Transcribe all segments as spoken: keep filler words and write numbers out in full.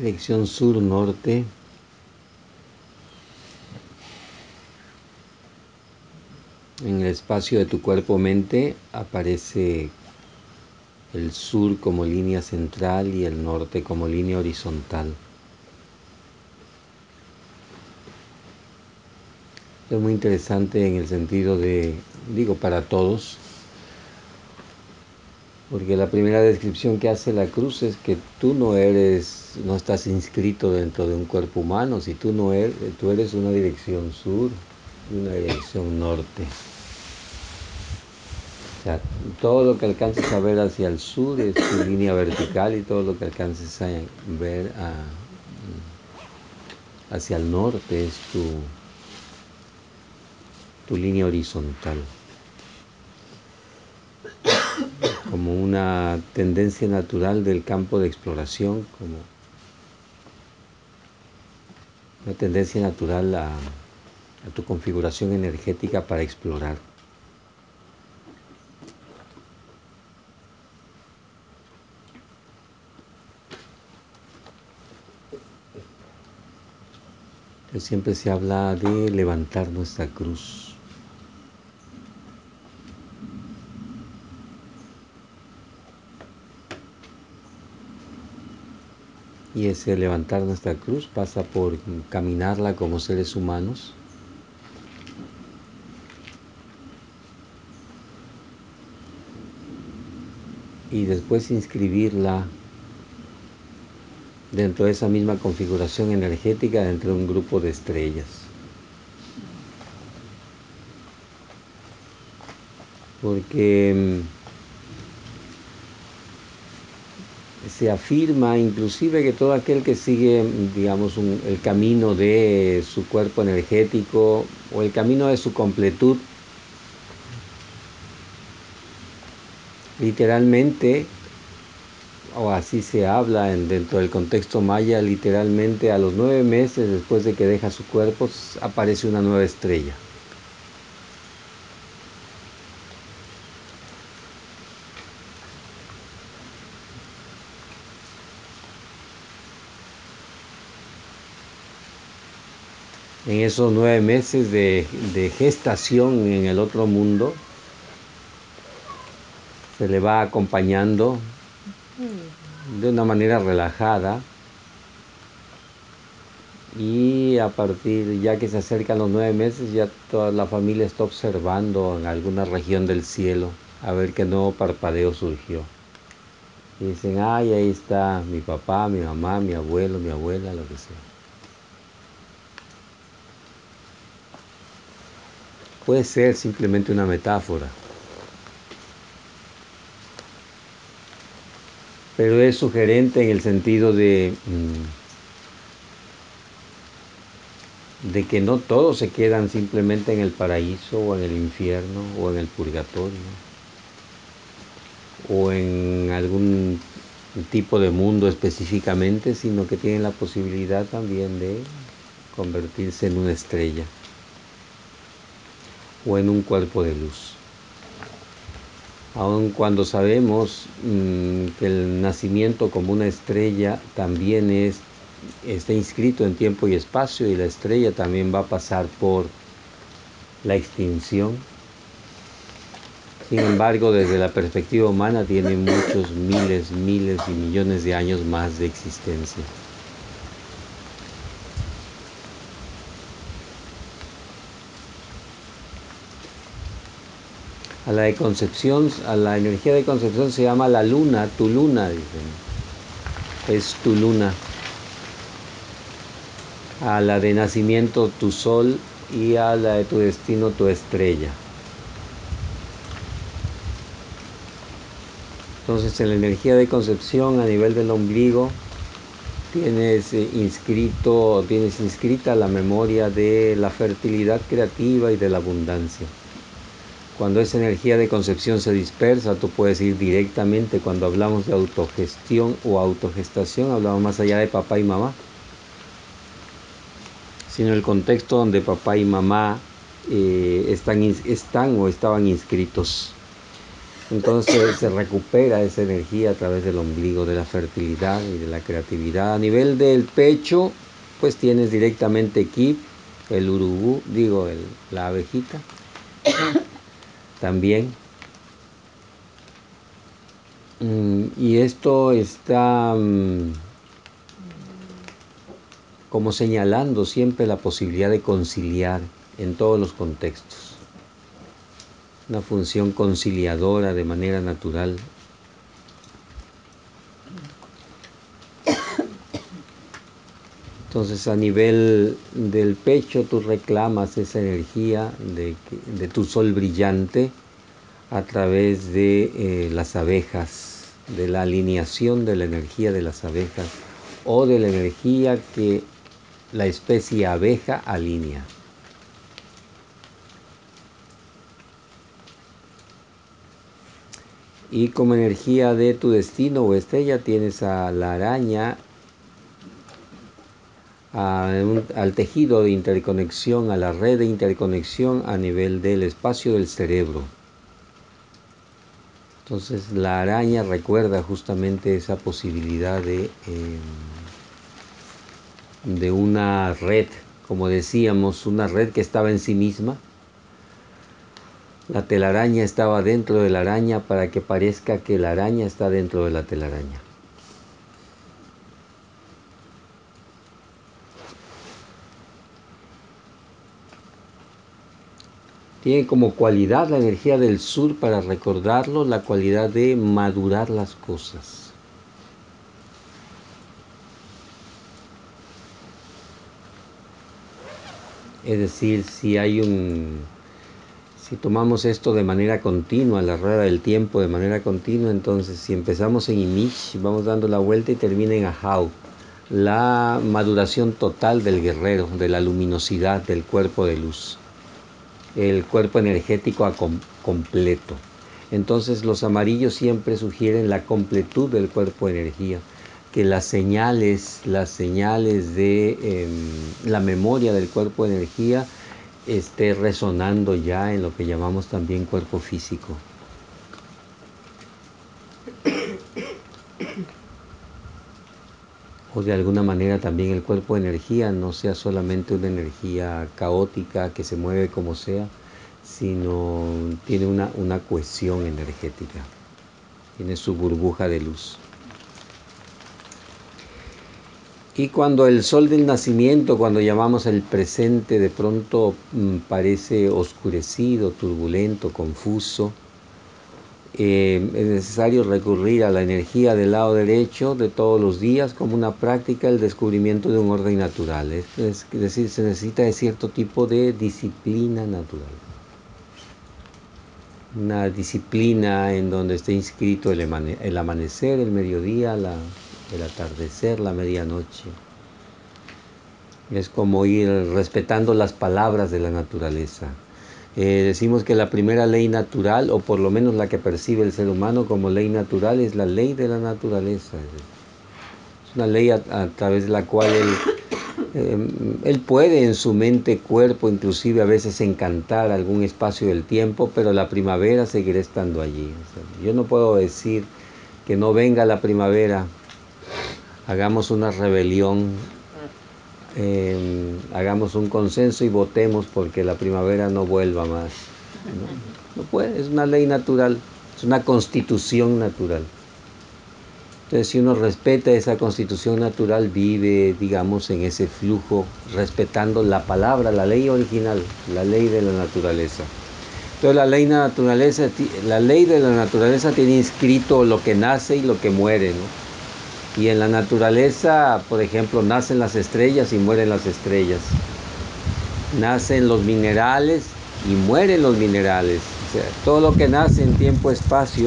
Dirección sur-norte. En el espacio de tu cuerpo-mente aparece el sur como línea central y el norte como línea horizontal. Es muy interesante en el sentido de, digo, para todos, porque la primera descripción que hace la cruz es que tú no eres, no estás inscrito dentro de un cuerpo humano, si tú no eres, tú eres una dirección sur y una dirección norte. O sea, todo lo que alcances a ver hacia el sur es tu línea vertical y todo lo que alcances a ver a, hacia el norte es tu, tu línea horizontal. Como una tendencia natural del campo de exploración, como una tendencia natural a, a tu configuración energética para explorar. Siempre se habla de levantar nuestra cruz. Y ese levantar nuestra cruz pasa por caminarla como seres humanos. Y después inscribirla dentro de esa misma configuración energética dentro de un grupo de estrellas. Porque se afirma inclusive que todo aquel que sigue, digamos, un, el camino de su cuerpo energético o el camino de su completud, literalmente, o así se habla en, dentro del contexto maya, literalmente a los nueve meses después de que deja su cuerpo aparece una nueva estrella. En esos nueve meses de, de gestación en el otro mundo, se le va acompañando de una manera relajada, y a partir, ya que se acercan los nueve meses, ya toda la familia está observando en alguna región del cielo a ver qué nuevo parpadeo surgió. Y dicen, ay, ahí está mi papá, mi mamá, mi abuelo, mi abuela, lo que sea. Puede ser simplemente una metáfora, pero es sugerente en el sentido de, de que no todos se quedan simplemente en el paraíso o en el infierno o en el purgatorio o en algún tipo de mundo específicamente, sino que tienen la posibilidad también de convertirse en una estrella o en un cuerpo de luz. Aun cuando sabemos mmm, que el nacimiento como una estrella también es, está inscrito en tiempo y espacio, y la estrella también va a pasar por la extinción. Sin embargo, desde la perspectiva humana tiene muchos miles, miles y millones de años más de existencia. A la de concepción, a la energía de concepción se llama la luna, tu luna, dicen. Es tu luna. A la de nacimiento, tu sol, y a la de tu destino, tu estrella. Entonces, en la energía de concepción a nivel del ombligo tienes inscrito, tienes inscrita la memoria de la fertilidad creativa y de la abundancia. Cuando esa energía de concepción se dispersa, tú puedes ir directamente. Cuando hablamos de autogestión o autogestación, hablamos más allá de papá y mamá, sino el contexto donde papá y mamá eh, están, están o estaban inscritos. Entonces se recupera esa energía a través del ombligo, de la fertilidad y de la creatividad. A nivel del pecho, pues tienes directamente Kip, el urubú, digo, el, la abejita, también. Y esto está um, como señalando siempre la posibilidad de conciliar en todos los contextos. Una función conciliadora de manera natural. Entonces a nivel del pecho tú reclamas esa energía de, de tu sol brillante a través de eh, las abejas, de la alineación de la energía de las abejas o de la energía que la especie abeja alinea. Y como energía de tu destino o estrella tienes a la araña, a un, al tejido de interconexión, a la red de interconexión a nivel del espacio del cerebro. Entonces la araña recuerda justamente esa posibilidad de, eh, de una red, como decíamos, una red que estaba en sí misma. La telaraña estaba dentro de la araña para que parezca que la araña está dentro de la telaraña. Tiene como cualidad la energía del sur, para recordarlo, la cualidad de madurar las cosas. Es decir, si hay un, si tomamos esto de manera continua, la rueda del tiempo de manera continua, entonces si empezamos en Imish, vamos dando la vuelta y termina en Ahau, la maduración total del guerrero, de la luminosidad del cuerpo de luz, el cuerpo energético com completo. Entonces los amarillos siempre sugieren la completud del cuerpo de energía, que las señales, las señales de eh, la memoria del cuerpo de energía esté resonando ya en lo que llamamos también cuerpo físico. O de alguna manera también el cuerpo de energía no sea solamente una energía caótica que se mueve como sea, sino tiene una, una cohesión energética, tiene su burbuja de luz. Y cuando el sol del nacimiento, cuando llamamos el presente, de pronto mmm, parece oscurecido, turbulento, confuso, eh, es necesario recurrir a la energía del lado derecho de todos los días como una práctica del descubrimiento de un orden natural. Es, es decir, se necesita de cierto tipo de disciplina natural. Una disciplina en donde esté inscrito el, el amanecer, el mediodía, la, el atardecer, la medianoche. Es como ir respetando las palabras de la naturaleza. Eh, decimos que la primera ley natural, o por lo menos la que percibe el ser humano como ley natural, es la ley de la naturaleza. Es una ley a, a través de la cual él, eh, él puede en su mente, cuerpo, inclusive a veces encantar algún espacio del tiempo, pero la primavera seguirá estando allí. O sea, yo no puedo decir que no venga la primavera, hagamos una rebelión, Eh, hagamos un consenso y votemos porque la primavera no vuelva más. No, no puede, es una ley natural, es una constitución natural. Entonces, si uno respeta esa constitución natural, vive, digamos, en ese flujo, respetando la palabra, la ley original, la ley de la naturaleza. Entonces, la ley, naturaleza, la ley de la naturaleza tiene inscrito lo que nace y lo que muere, ¿no? Y en la naturaleza, por ejemplo, nacen las estrellas y mueren las estrellas. Nacen los minerales y mueren los minerales. O sea, todo lo que nace en tiempo-espacio,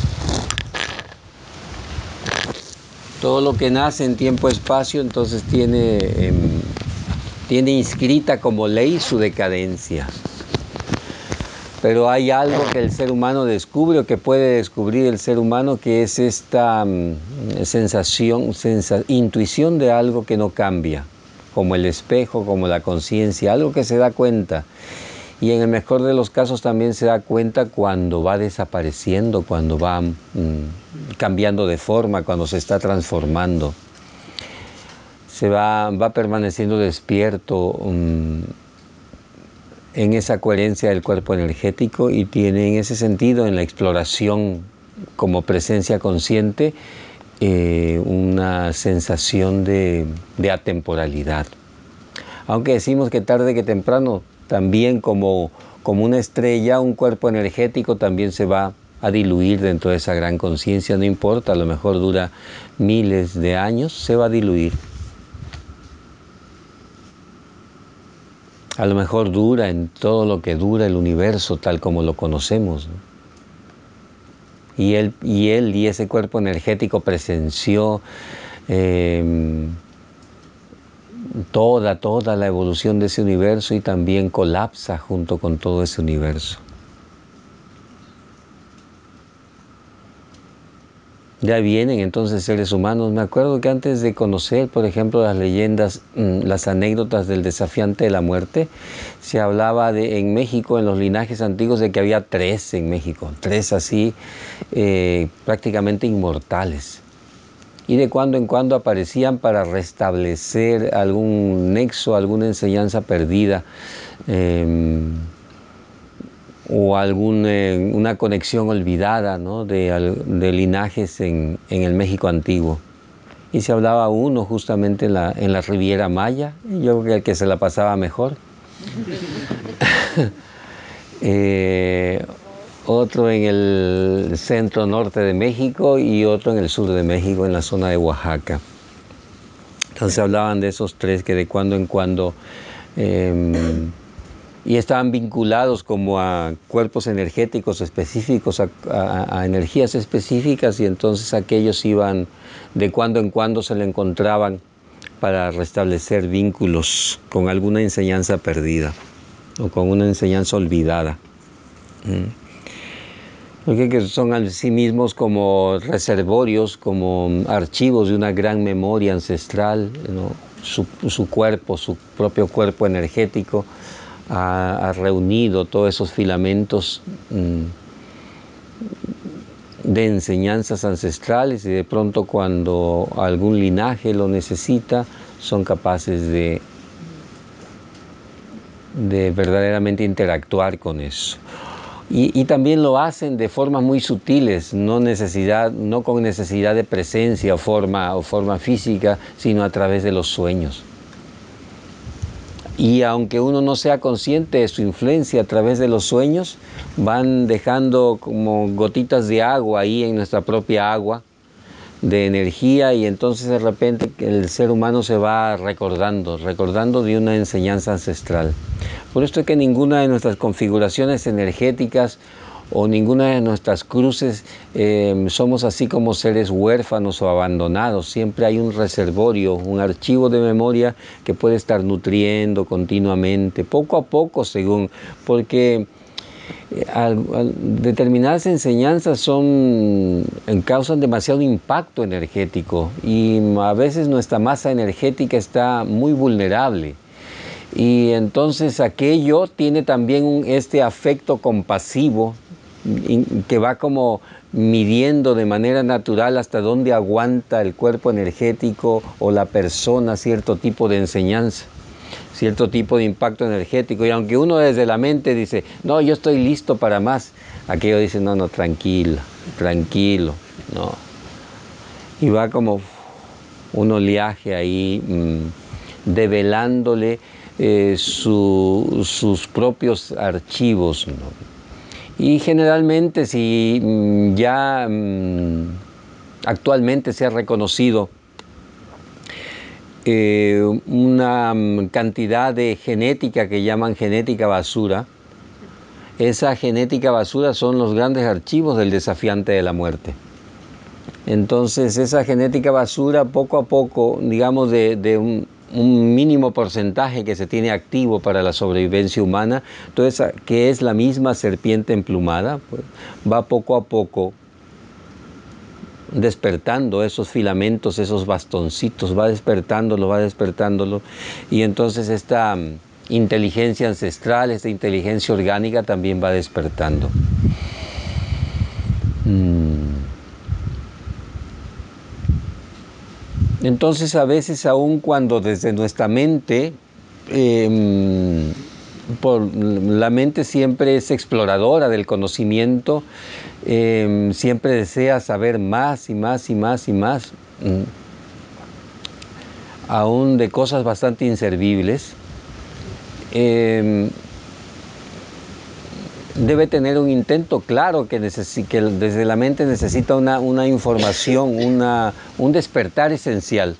todo lo que nace en tiempo-espacio, entonces tiene, eh, tiene inscrita como ley su decadencia. Pero hay algo que el ser humano descubre, o que puede descubrir el ser humano, que es esta um, sensación, sensa, intuición de algo que no cambia, como el espejo, como la conciencia, algo que se da cuenta. Y en el mejor de los casos también se da cuenta cuando va desapareciendo, cuando va mmm, cambiando de forma, cuando se está transformando. Se va, va permaneciendo despierto mmm, en esa coherencia del cuerpo energético y tiene en ese sentido, en la exploración como presencia consciente, eh, una sensación de, de atemporalidad. Aunque decimos que tarde que temprano, también como, como una estrella, un cuerpo energético también se va a diluir dentro de esa gran conciencia, no importa, a lo mejor dura miles de años, se va a diluir. A lo mejor dura en todo lo que dura el universo tal como lo conocemos, ¿no? Y él, y él y ese cuerpo energético presenció eh, toda, toda la evolución de ese universo y también colapsa junto con todo ese universo. Ya vienen entonces seres humanos. Me acuerdo que antes de conocer, por ejemplo, las leyendas, las anécdotas del desafiante de la muerte, se hablaba de, en México, en los linajes antiguos, de que había tres en México, tres así eh, prácticamente inmortales. Y de cuando en cuando aparecían para restablecer algún nexo, alguna enseñanza perdida, eh, o alguna eh, una conexión olvidada, ¿no? de, de linajes en, en el México antiguo. Y se hablaba uno justamente en la, en la Riviera Maya, yo creo que el que se la pasaba mejor. eh, otro en el centro norte de México y otro en el sur de México, en la zona de Oaxaca. Entonces hablaban de esos tres que de cuando en cuando eh, y estaban vinculados como a cuerpos energéticos específicos, a, a, a energías específicas, y entonces aquellos iban, de cuando en cuando se le encontraban para restablecer vínculos con alguna enseñanza perdida o con una enseñanza olvidada. Porque son en sí mismos como reservorios, como archivos de una gran memoria ancestral, ¿no? su, su cuerpo, su propio cuerpo energético, Ha, ha reunido todos esos filamentos mmm, de enseñanzas ancestrales, y de pronto cuando algún linaje lo necesita, son capaces de, de verdaderamente interactuar con eso. Y, y también lo hacen de formas muy sutiles, no, necesidad, no con necesidad de presencia o forma, o forma física, sino a través de los sueños. Y aunque uno no sea consciente de su influencia a través de los sueños, van dejando como gotitas de agua ahí en nuestra propia agua, de energía, y entonces de repente el ser humano se va recordando, recordando de una enseñanza ancestral. Por esto es que ninguna de nuestras configuraciones energéticas o ninguna de nuestras cruces eh, somos así como seres huérfanos o abandonados. Siempre hay un reservorio, un archivo de memoria que puede estar nutriendo continuamente, poco a poco según, porque eh, al, al, determinadas enseñanzas son, causan demasiado impacto energético, y a veces nuestra masa energética está muy vulnerable. Y entonces aquello tiene también un, este afecto compasivo que va como midiendo de manera natural hasta dónde aguanta el cuerpo energético o la persona cierto tipo de enseñanza, cierto tipo de impacto energético. Y aunque uno desde la mente dice, no, yo estoy listo para más, aquello dice, no, no, tranquilo, tranquilo, no. Y va como un oleaje ahí mmm, develándole eh, su, sus propios archivos, ¿no? Y generalmente, si mmm, ya mmm, actualmente se ha reconocido eh, una cantidad de genética que llaman genética basura, esa genética basura son los grandes archivos del desafiante de la muerte. Entonces esa genética basura, poco a poco, digamos de, de un, un mínimo porcentaje que se tiene activo para la sobrevivencia humana, entonces, que es la misma serpiente emplumada, pues, va poco a poco despertando esos filamentos, esos bastoncitos, va despertándolo, va despertándolo, y entonces esta, inteligencia ancestral, esta inteligencia orgánica también va despertando. Entonces, a veces, aun cuando desde nuestra mente, eh, por, la mente siempre es exploradora del conocimiento, eh, siempre desea saber más y más y más y más, mm, aún de cosas bastante inservibles, eh, debe tener un intento claro que, que desde la mente necesita una, una información, una, un despertar esencial.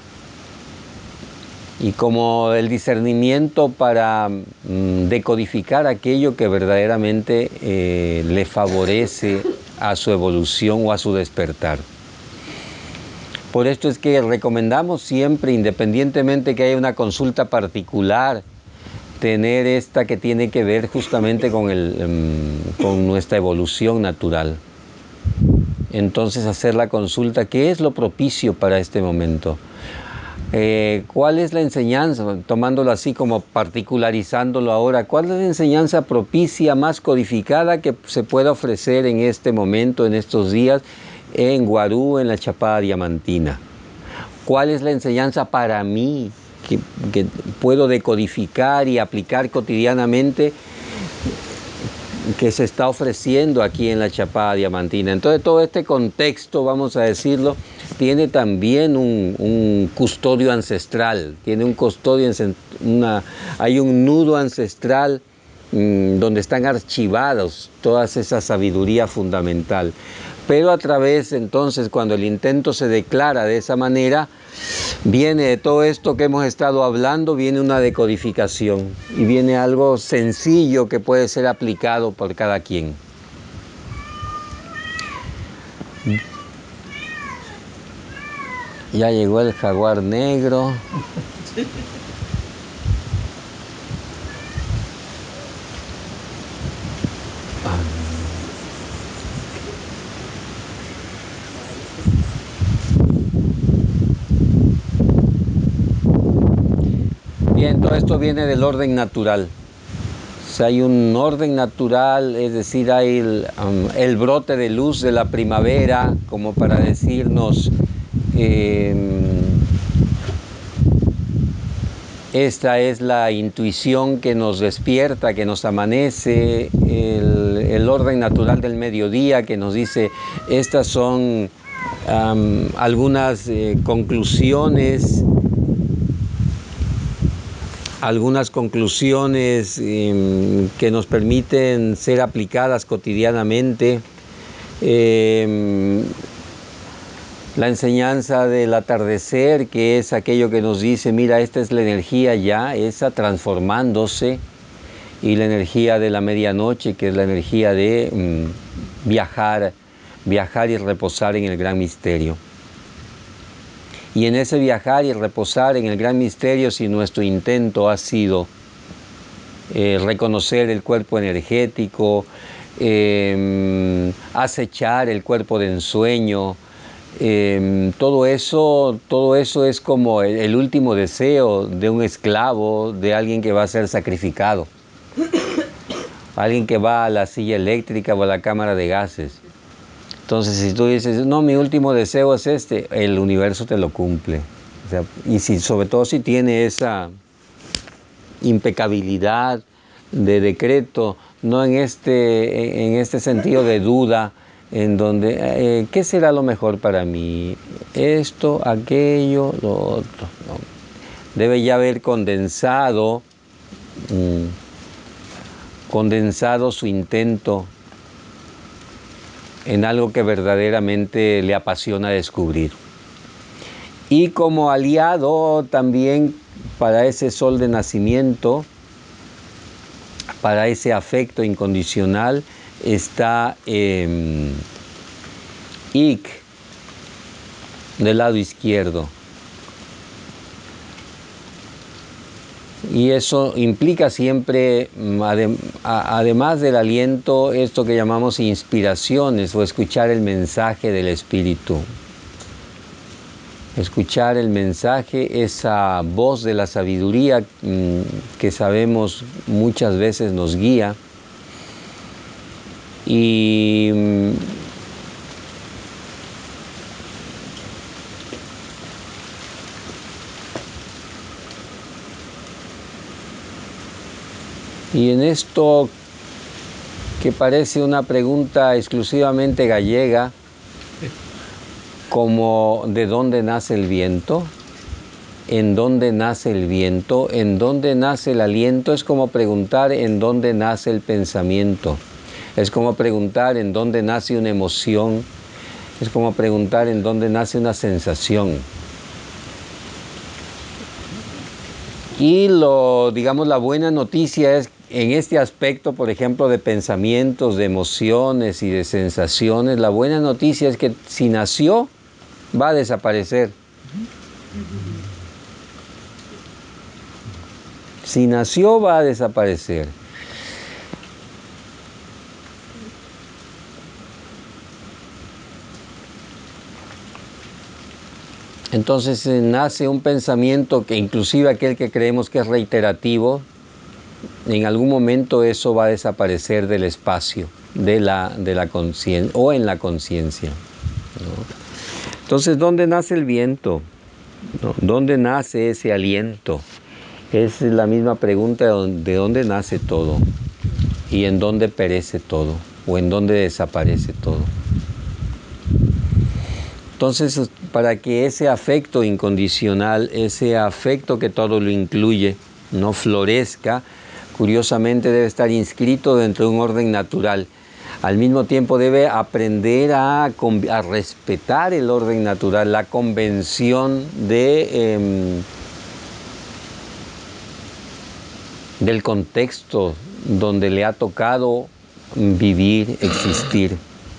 Y como el discernimiento para mm, decodificar aquello que verdaderamente eh, le favorece a su evolución o a su despertar. Por esto es que recomendamos siempre, independientemente que haya una consulta particular, tener esta que tiene que ver justamente con, el, um, con nuestra evolución natural. Entonces, hacer la consulta, ¿qué es lo propicio para este momento? Eh, ¿Cuál es la enseñanza? Tomándolo así como particularizándolo ahora, ¿cuál es la enseñanza propicia más codificada que se pueda ofrecer en este momento, en estos días, en Guarú, en la Chapada Diamantina? ¿Cuál es la enseñanza para mí que, que puedo decodificar y aplicar cotidianamente que se está ofreciendo aquí en la Chapada Diamantina? Entonces, todo este contexto, vamos a decirlo, tiene también un, un custodio ancestral, tiene un custodio, una, hay un nudo ancestral mmm, donde están archivados todas esa sabiduría fundamental. Pero a través, entonces, cuando el intento se declara de esa manera, viene de todo esto que hemos estado hablando, viene una decodificación y viene algo sencillo que puede ser aplicado por cada quien. Ya llegó el jaguar negro. Bien, todo esto viene del orden natural. O sea, hay un orden natural, es decir, hay el, um, el brote de luz de la primavera, como para decirnos, eh, esta es la intuición que nos despierta, que nos amanece, el, el orden natural del mediodía que nos dice, estas son um, algunas eh, conclusiones, algunas conclusiones eh, que nos permiten ser aplicadas cotidianamente. Eh, la enseñanza del atardecer, que es aquello que nos dice, mira, esta es la energía ya, esa transformándose, y la energía de la medianoche, que es la energía de mm, viajar, viajar y reposar en el gran misterio. Y en ese viajar y reposar en el gran misterio, si nuestro intento ha sido eh, reconocer el cuerpo energético, eh, acechar el cuerpo de ensueño, eh, todo eso, todo eso es como el, el último deseo de un esclavo, de alguien que va a ser sacrificado, alguien que va a la silla eléctrica o a la cámara de gases. Entonces, si tú dices, no, mi último deseo es este, el universo te lo cumple. O sea, y si, sobre todo si tiene esa impecabilidad de decreto, no en este, en este sentido de duda, en donde, eh, ¿qué será lo mejor para mí? Esto, aquello, lo otro. No. Debe ya haber condensado, mmm, condensado su intento en algo que verdaderamente le apasiona descubrir. Y como aliado también para ese sol de nacimiento, para ese afecto incondicional, está eh, Ik, del lado izquierdo. Y eso implica siempre, además del aliento, esto que llamamos inspiraciones o escuchar el mensaje del espíritu. escuchar el mensaje, esa voz de la sabiduría mmm, que sabemos muchas veces nos guía. Y mmm, y en esto que parece una pregunta exclusivamente gallega, como ¿de dónde nace el viento? ¿En dónde nace el viento? ¿En dónde nace el aliento? Es como preguntar en dónde nace el pensamiento. Es como preguntar en dónde nace una emoción. Es como preguntar en dónde nace una sensación. Y lo, digamos, la buena noticia es en este aspecto, por ejemplo, de pensamientos, de emociones y de sensaciones, la buena noticia es que si nació, va a desaparecer. Si nació, va a desaparecer. Entonces eh, nace un pensamiento que inclusive aquel que creemos que es reiterativo, en algún momento eso va a desaparecer del espacio, de la, de la conciencia o en la conciencia, ¿no? Entonces, ¿dónde nace el viento? ¿No? ¿Dónde nace ese aliento? Es la misma pregunta de dónde nace todo y en dónde perece todo o en dónde desaparece todo. Entonces, para que ese afecto incondicional, ese afecto que todo lo incluye, no florezca, curiosamente debe estar inscrito dentro de un orden natural. Al mismo tiempo debe aprender a, a respetar el orden natural, la convención de, eh, del contexto donde le ha tocado vivir, existir.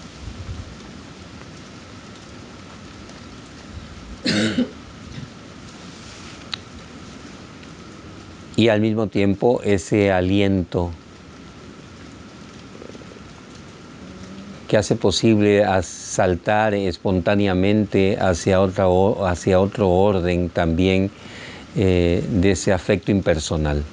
Y al mismo tiempo ese aliento que hace posible saltar espontáneamente hacia, otra, hacia otro orden también eh, de ese afecto impersonal.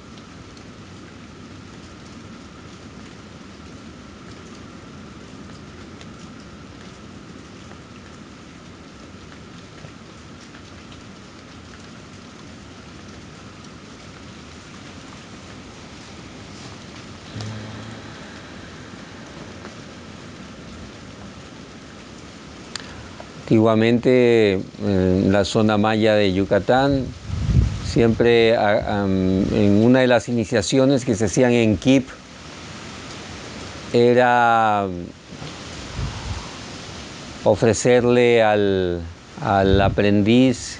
Antiguamente en la zona maya de Yucatán, siempre en una de las iniciaciones que se hacían en Kip, era ofrecerle al, al aprendiz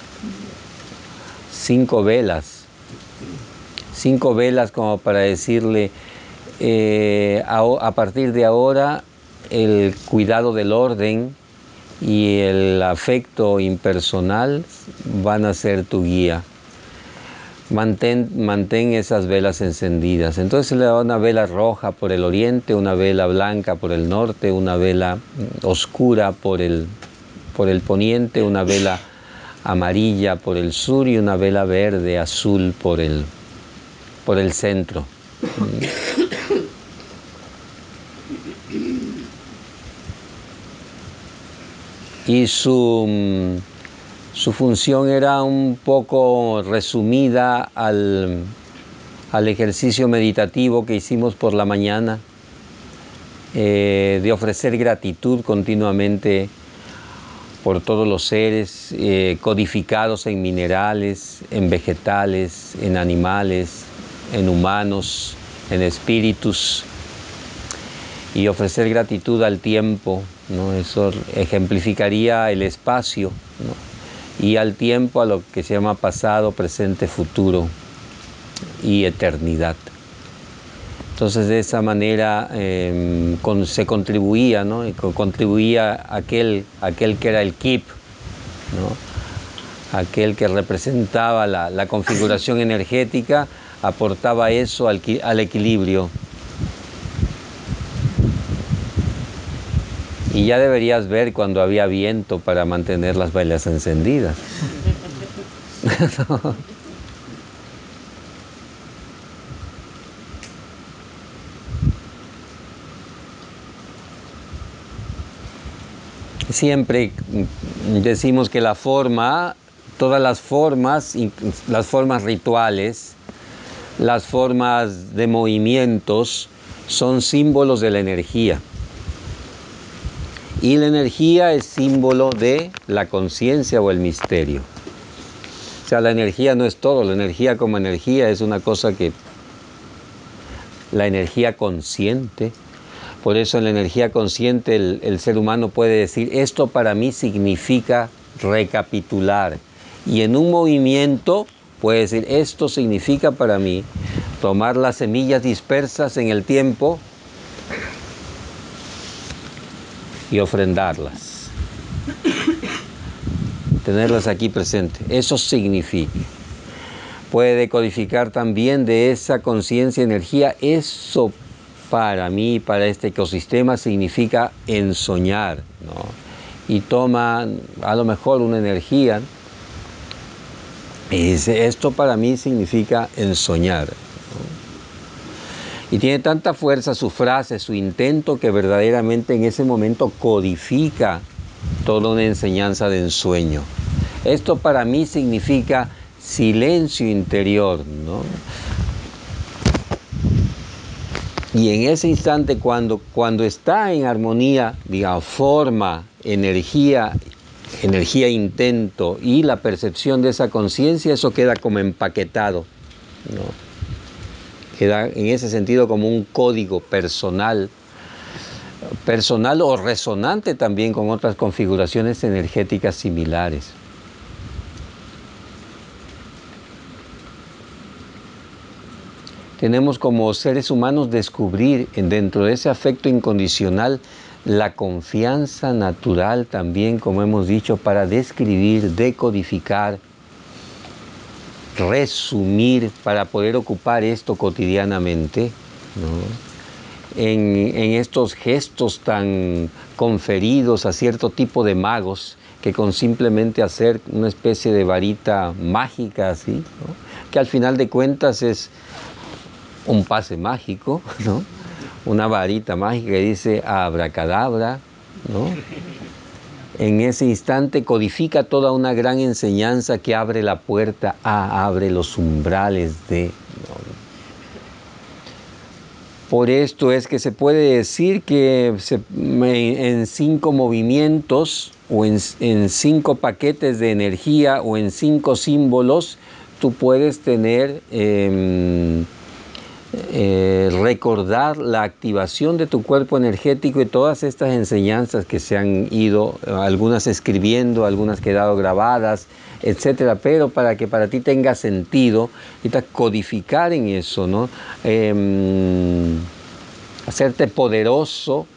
cinco velas, cinco velas como para decirle, eh, a, a partir de ahora el cuidado del orden y el afecto impersonal van a ser tu guía. Mantén, mantén esas velas encendidas. Entonces se le da una vela roja por el oriente, una vela blanca por el norte, una vela oscura por el, por el poniente, una vela amarilla por el sur y una vela verde, azul por el, por el centro. Y su, su función era un poco resumida al, al ejercicio meditativo que hicimos por la mañana, eh, de ofrecer gratitud continuamente por todos los seres eh, codificados en minerales, en vegetales, en animales, en humanos, en espíritus, y ofrecer gratitud al tiempo, ¿no? Eso ejemplificaría el espacio, ¿no? Y al tiempo a lo que se llama pasado, presente, futuro y eternidad. Entonces de esa manera eh, con, se contribuía, ¿no? Y contribuía aquel, aquel que era el Kip, ¿no? Aquel que representaba la, la configuración energética, aportaba eso al, al equilibrio. Y ya deberías ver cuando había viento para mantener las velas encendidas. ¿No? Siempre decimos que la forma, todas las formas, las formas rituales, las formas de movimientos, son símbolos de la energía. Y la energía es símbolo de la conciencia o el misterio. O sea, la energía no es todo, la energía como energía es una cosa que... La energía consciente. Por eso en la energía consciente el, el ser humano puede decir, esto para mí significa recapitular. Y en un movimiento puede decir, esto significa para mí tomar las semillas dispersas en el tiempo y ofrendarlas. Tenerlas aquí presentes. Eso significa. Puede decodificar también de esa conciencia y energía. Eso para mí, para este ecosistema, significa ensoñar, ¿no? Y toma a lo mejor una energía y dice, esto para mí significa ensoñar, ¿no? Y tiene tanta fuerza su frase, su intento, que verdaderamente en ese momento codifica toda una enseñanza de ensueño. Esto para mí significa silencio interior, ¿no? Y en ese instante, cuando, cuando está en armonía, digamos, forma, energía, energía, intento y la percepción de esa conciencia, eso queda como empaquetado, ¿no? Queda en ese sentido como un código personal, personal o resonante también con otras configuraciones energéticas similares. Tenemos como seres humanos descubrir dentro de ese afecto incondicional la confianza natural también, como hemos dicho, para describir, decodificar, resumir, para poder ocupar esto cotidianamente, ¿no? En, en estos gestos tan conferidos a cierto tipo de magos, que con simplemente hacer una especie de varita mágica así, ¿no? Que al final de cuentas es un pase mágico, ¿no? Una varita mágica que dice abracadabra, ¿no? En ese instante codifica toda una gran enseñanza que abre la puerta a, abre los umbrales de, ¿no? Por esto es que se puede decir que se, en cinco movimientos o en, en cinco paquetes de energía o en cinco símbolos, tú puedes tener... Eh, Eh, recordar la activación de tu cuerpo energético y todas estas enseñanzas que se han ido, algunas escribiendo, algunas quedado grabadas, etcétera, pero para que para ti tenga sentido, necesitas codificar en eso, ¿no? Eh, hacerte poderoso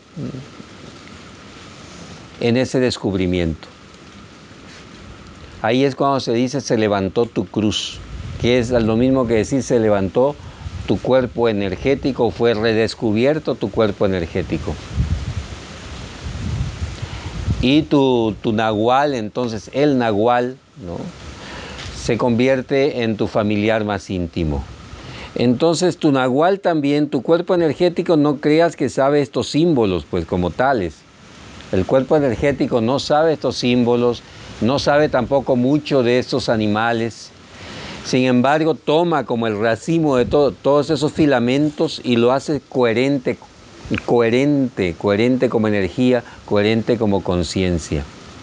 en ese descubrimiento. Ahí es cuando se dice se levantó tu cruz, que es lo mismo que decir se levantó tu cuerpo energético, fue redescubierto tu cuerpo energético. Y tu, tu nahual, entonces el nahual, ¿no? Se convierte en tu familiar más íntimo. Entonces tu nahual también, tu cuerpo energético, no creas que sabe estos símbolos, pues como tales. El cuerpo energético no sabe estos símbolos, no sabe tampoco mucho de estos animales. Sin embargo, toma como el racimo de todo, todos esos filamentos y lo hace coherente, coherente, coherente como energía, coherente como conciencia.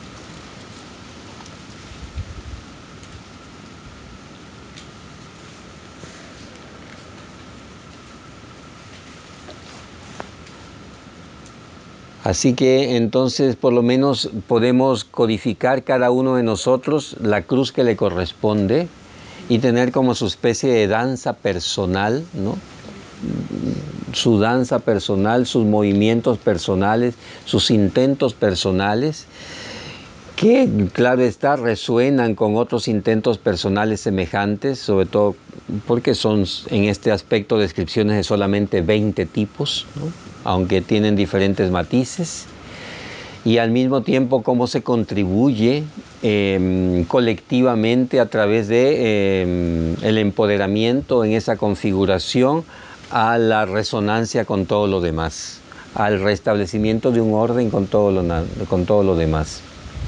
Así que entonces por lo menos podemos codificar cada uno de nosotros la cruz que le corresponde y tener como su especie de danza personal, ¿no? Su danza personal, sus movimientos personales, sus intentos personales, que claro está, resuenan con otros intentos personales semejantes, sobre todo porque son en este aspecto descripciones de solamente veinte tipos, ¿no? Aunque tienen diferentes matices. y al mismo tiempo cómo se contribuye eh, colectivamente a través de eh, el empoderamiento en esa configuración a la resonancia con todo lo demás, al restablecimiento de un orden con todo lo, con todo lo demás.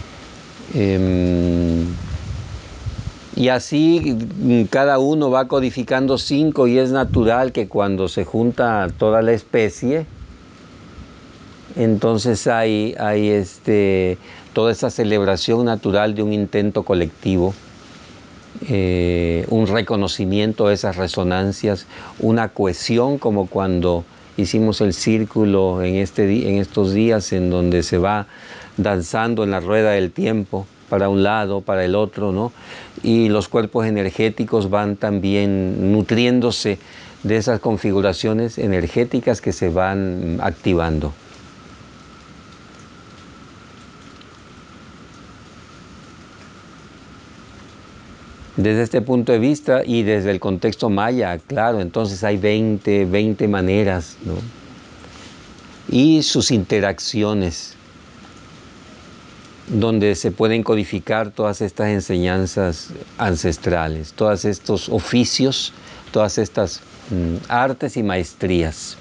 Eh, y así cada uno va codificando cinco, y es natural que cuando se junta toda la especie, entonces hay, hay este, toda esa celebración natural de un intento colectivo, eh, un reconocimiento de esas resonancias, una cohesión, como cuando hicimos el círculo en, este, en estos días, en donde se va danzando en la rueda del tiempo, para un lado, para el otro, ¿no? Y los cuerpos energéticos van también nutriéndose de esas configuraciones energéticas que se van activando. Desde este punto de vista y desde el contexto maya, claro, entonces hay veinte, veinte maneras, ¿no? Y sus interacciones, donde se pueden codificar todas estas enseñanzas ancestrales, todos estos oficios, todas estas mm, artes y maestrías.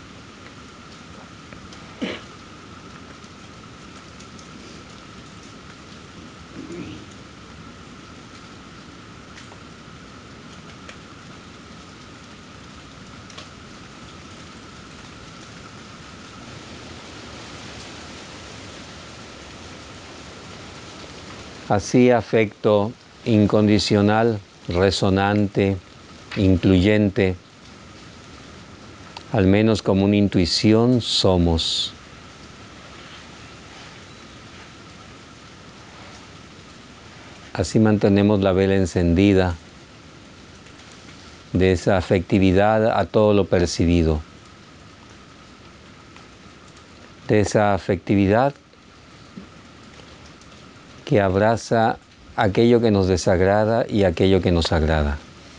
Así, afecto incondicional, resonante, incluyente, al menos como una intuición, somos. Así mantenemos la vela encendida de esa afectividad a todo lo percibido, de esa afectividad que abraza aquello que nos desagrada y aquello que nos agrada.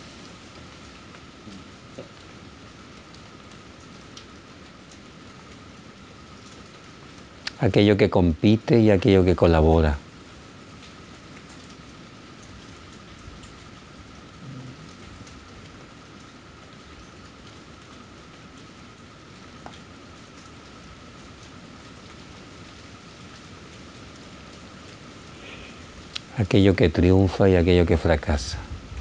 Aquello que compite y aquello que colabora. Aquello que triunfa y aquello que fracasa.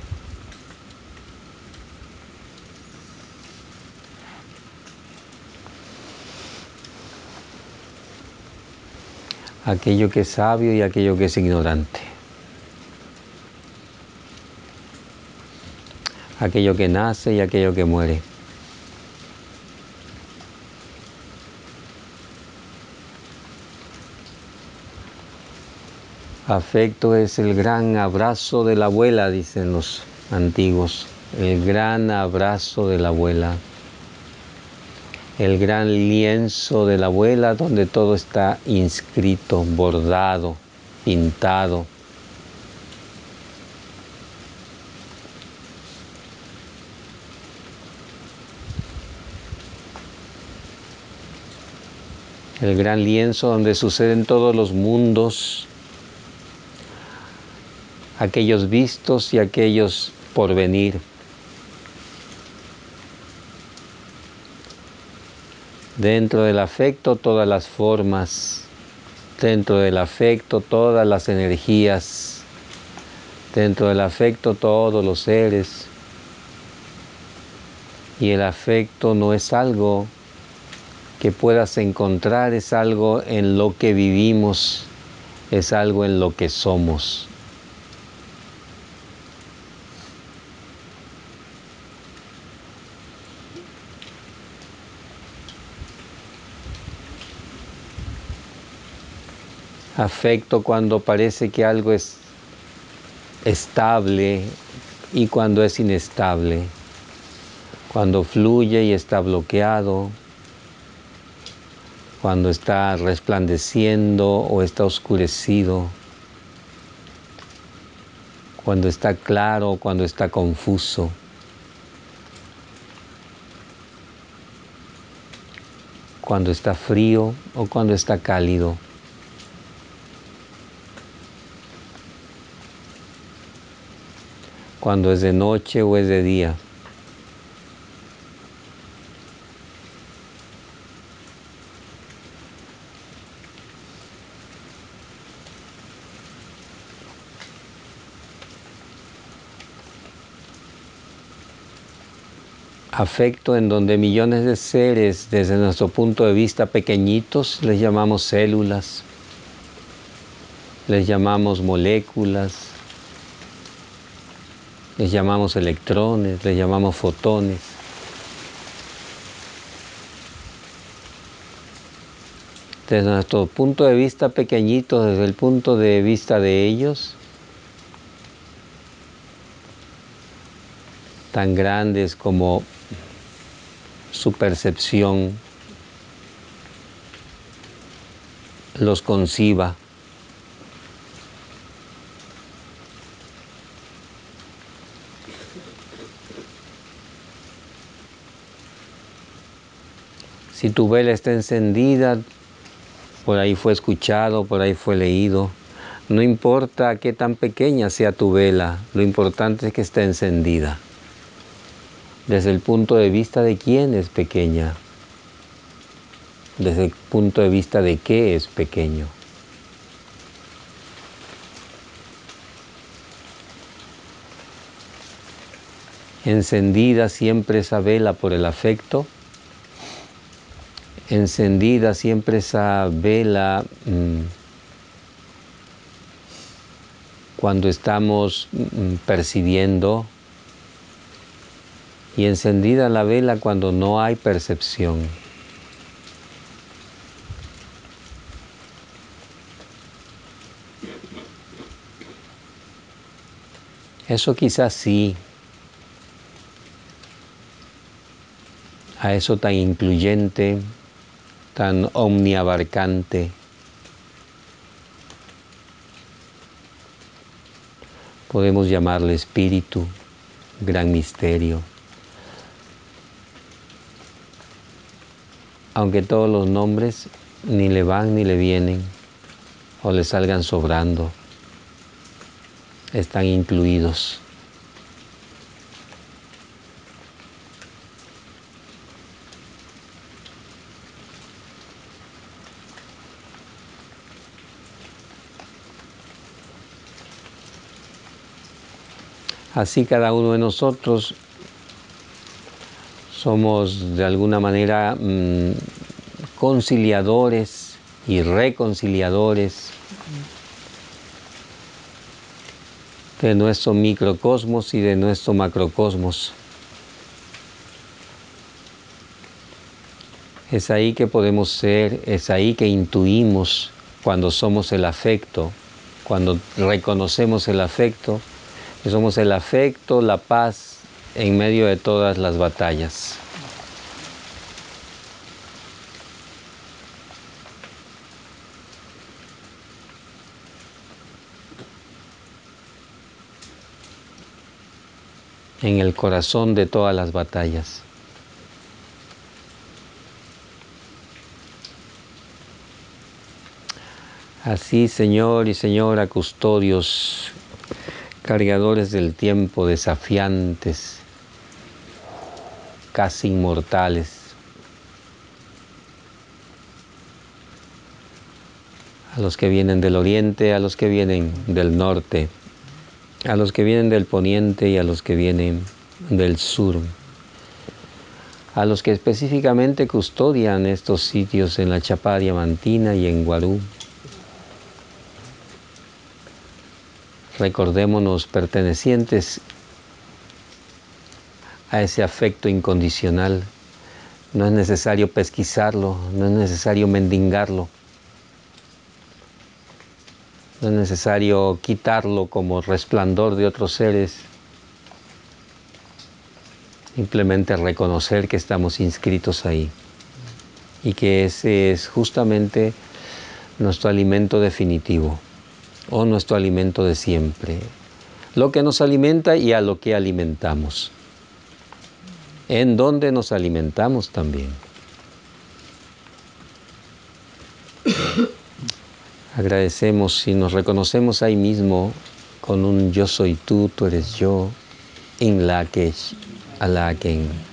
Aquello que es sabio y aquello que es ignorante. Aquello que nace y aquello que muere. Afecto es el gran abrazo de la abuela, dicen los antiguos. El gran abrazo de la abuela. El gran lienzo de la abuela, donde todo está inscrito, bordado, pintado. El gran lienzo donde suceden todos los mundos, aquellos vistos y aquellos por venir. Dentro del afecto todas las formas, dentro del afecto todas las energías, dentro del afecto todos los seres. Y el afecto no es algo que puedas encontrar, es algo en lo que vivimos, es algo en lo que somos. Afecto cuando parece que algo es estable y cuando es inestable, cuando fluye y está bloqueado, cuando está resplandeciendo o está oscurecido, cuando está claro o cuando está confuso. Cuando está frío o cuando está cálido. cuando es de noche o es de día. Afecto en donde millones de seres, desde nuestro punto de vista pequeñitos, les llamamos células, les llamamos moléculas, les llamamos electrones, les llamamos fotones. Desde nuestro punto de vista pequeñito, desde el punto de vista de ellos, tan grandes como su percepción los conciba. Si tu vela está encendida, por ahí fue escuchado, por ahí fue leído. No importa qué tan pequeña sea tu vela, lo importante es que esté encendida. Desde el punto de vista de quién es pequeña, desde el punto de vista de qué es pequeño. Encendida siempre esa vela por el afecto, encendida siempre esa vela mmm, cuando estamos mmm, percibiendo, y encendida la vela cuando no hay percepción. Eso quizás sí, a eso tan incluyente, tan omniabarcante, podemos llamarle espíritu, gran misterio. Aunque todos los nombres ni le van ni le vienen, o le salgan sobrando, están incluidos. Así cada uno de nosotros somos de alguna manera mmm, conciliadores y reconciliadores de nuestro microcosmos y de nuestro macrocosmos. Es ahí que podemos ser, es ahí que intuimos cuando somos el afecto, cuando reconocemos el afecto, que somos el afecto, la paz en medio de todas las batallas. En el corazón de todas las batallas. Así, Señor y Señora, custodios, cargadores del tiempo, desafiantes, casi inmortales, a los que vienen del oriente, a los que vienen del norte, a los que vienen del poniente y a los que vienen del sur, a los que específicamente custodian estos sitios en la Chapa Diamantina y en Guarú. Recordémonos pertenecientes a ese afecto incondicional. No es necesario pesquisarlo, no es necesario mendigarlo, no es necesario quitarlo como resplandor de otros seres. Simplemente reconocer que estamos inscritos ahí y que ese es justamente nuestro alimento definitivo o nuestro alimento de siempre, lo que nos alimenta y a lo que alimentamos, en donde nos alimentamos también. Agradecemos y nos reconocemos ahí mismo con un yo soy tú, tú eres yo, en la que, a la que